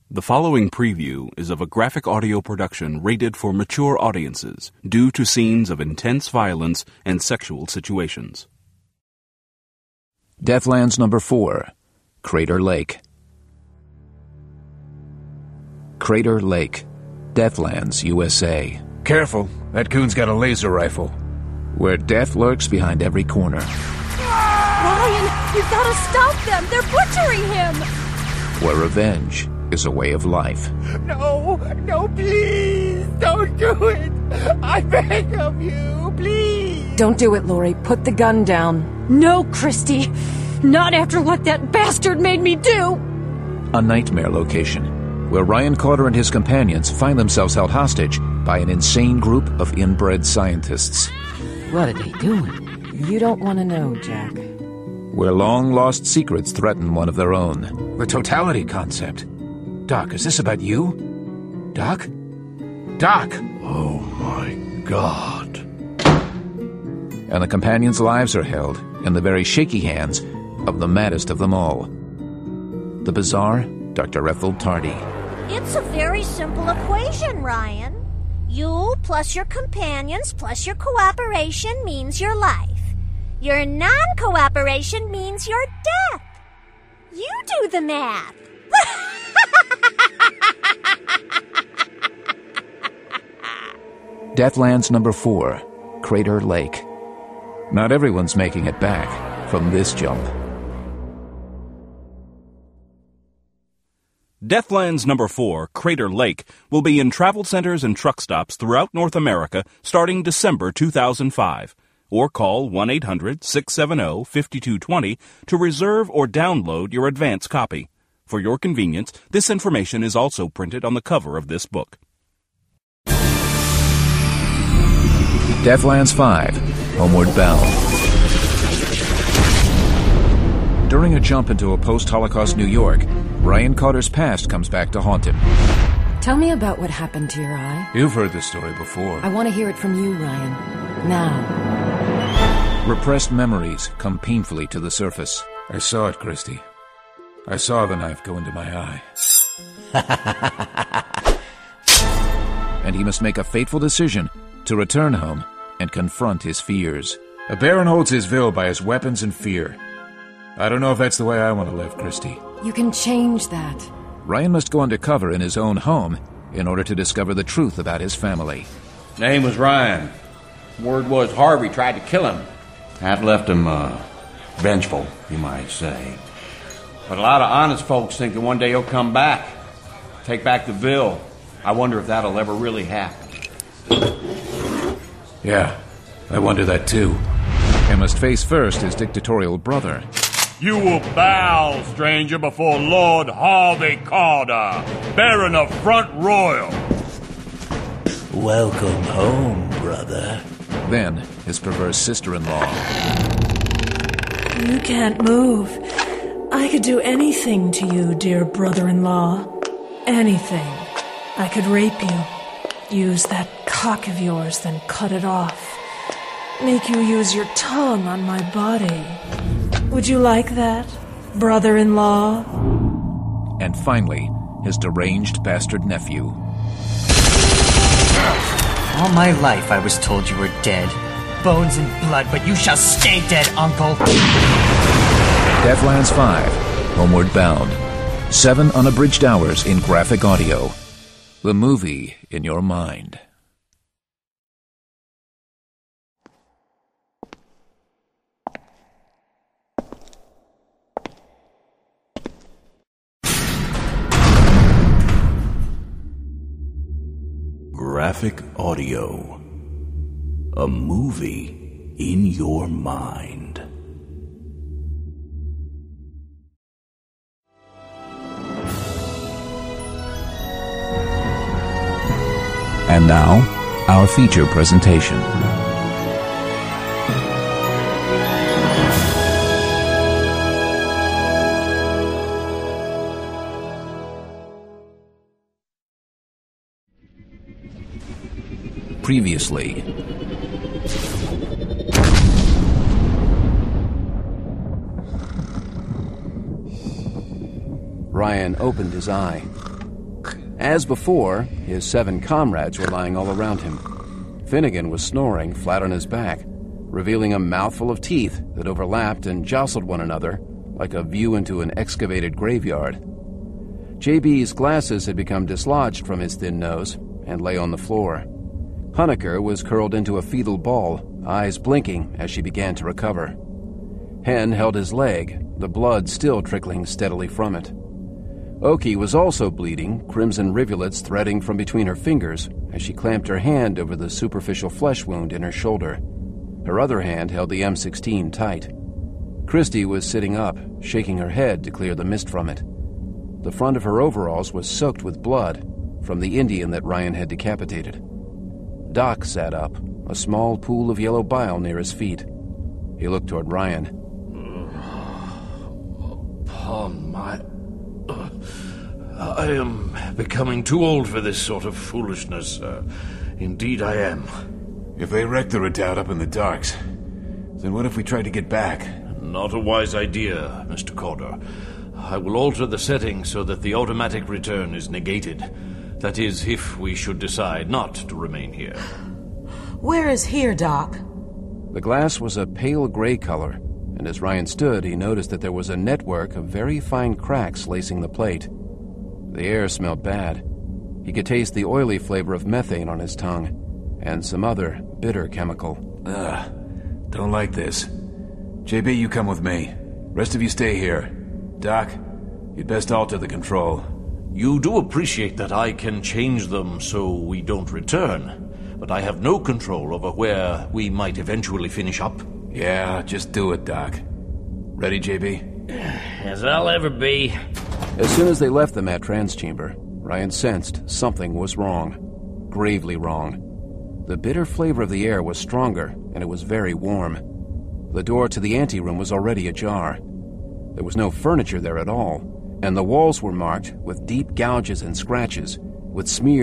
The following preview is of a graphic audio production rated for mature audiences due to scenes of intense violence and sexual situations. Deathlands Number 4, Crater Lake. Crater Lake, Deathlands, USA. Careful, that coon's got a laser rifle. Where death lurks behind every corner. Ryan, you've got to stop them! They're butchering him! Where revenge is a way of life. No, please, don't do it. I beg of you, please. Don't do it, Lori. Put the gun down. No, Christy. Not after what that bastard made me do. A nightmare location, where Ryan Carter and his companions find themselves held hostage by an insane group of inbred scientists. What are they doing? You don't want to know, Jack. Where long-lost secrets threaten one of their own. The totality concept. Doc, is this about you? Doc? Doc! Oh my God. And the companions' lives are held in the very shaky hands of the maddest of them all. The bizarre Dr. Ethel Tardy. It's a very simple equation, Ryan. You plus your companions plus your cooperation means your life. Your non-cooperation means your death. You do the math. Deathlands Number 4, Crater Lake. Not everyone's making it back from this jump. Deathlands Number 4, Crater Lake, will be in travel centers and truck stops throughout North America starting December 2005. Or call 1-800-670-5220 to reserve or download your advance copy. For your convenience, this information is also printed on the cover of this book. Deathlands 5, Homeward Bound. During a jump into a post-Holocaust New York, Ryan Carter's past comes back to haunt him. Tell me about what happened to your eye. You've heard this story before. I want to hear it from you, Ryan. Now. Repressed memories come painfully to the surface. I saw it, Christy. I saw the knife go into my eye. And he must make a fateful decision to return home and confront his fears. A baron holds his vil by his weapons and fear. I don't know if that's the way I want to live, Christy. You can change that. Ryan must go undercover in his own home in order to discover the truth about his family. Name was Ryan. Word was Harvey tried to kill him. That left him, vengeful, you might say. But a lot of honest folks think that one day he'll come back, take back the vil. I wonder if that'll ever really happen. Yeah, I wonder that too. And must face first his dictatorial brother. You will bow, stranger, before Lord Harvey Carter, Baron of Front Royal. Welcome home, brother. Then his perverse sister-in-law. You can't move. I could do anything to you, dear brother-in-law. Anything. I could rape you. Use that cock of yours, then cut it off. Make you use your tongue on my body. Would you like that, brother-in-law? And finally, his deranged bastard nephew. All my life I was told you were dead. Bones and blood, but you shall stay dead, uncle. Deathlands 5, Homeward Bound. 7 unabridged hours in graphic audio. The movie in your mind. Graphic audio. A movie in your mind. And now, our feature presentation. Previously. Ryan opened his eye. As before, his 7 comrades were lying all around him. Finnegan was snoring flat on his back, revealing a mouthful of teeth that overlapped and jostled one another like a view into an excavated graveyard. JB's glasses had become dislodged from his thin nose and lay on the floor. Honecker was curled into a fetal ball, eyes blinking as she began to recover. Hen held his leg, the blood still trickling steadily from it. Oki was also bleeding, crimson rivulets threading from between her fingers as she clamped her hand over the superficial flesh wound in her shoulder. Her other hand held the M16 tight. Christy was sitting up, shaking her head to clear the mist from it. The front of her overalls was soaked with blood from the Indian that Ryan had decapitated. Doc sat up, a small pool of yellow bile near his feet. He looked toward Ryan. Upon my... I am becoming too old for this sort of foolishness. Indeed I am. If they wrecked the redoubt up in the docks, then what if we tried to get back? Not a wise idea, Mr. Calder. I will alter the setting so that the automatic return is negated. That is, if we should decide not to remain here. Where is here, Doc? The glass was a pale gray color, and as Ryan stood, he noticed that there was a network of very fine cracks lacing the plate. The air smelled bad. He could taste the oily flavor of methane on his tongue, and some other bitter chemical. Don't like this. JB, you come with me. Rest of you stay here. Doc, you'd best alter the control. You do appreciate that I can change them so we don't return, but I have no control over where we might eventually finish up. Yeah, just do it, Doc. Ready, JB? As I'll ever be. As soon as they left the Matrans chamber, Ryan sensed something was wrong. Gravely wrong. The bitter flavor of the air was stronger, and it was very warm. The door to the anteroom was already ajar. There was no furniture there at all, and the walls were marked with deep gouges and scratches, with smears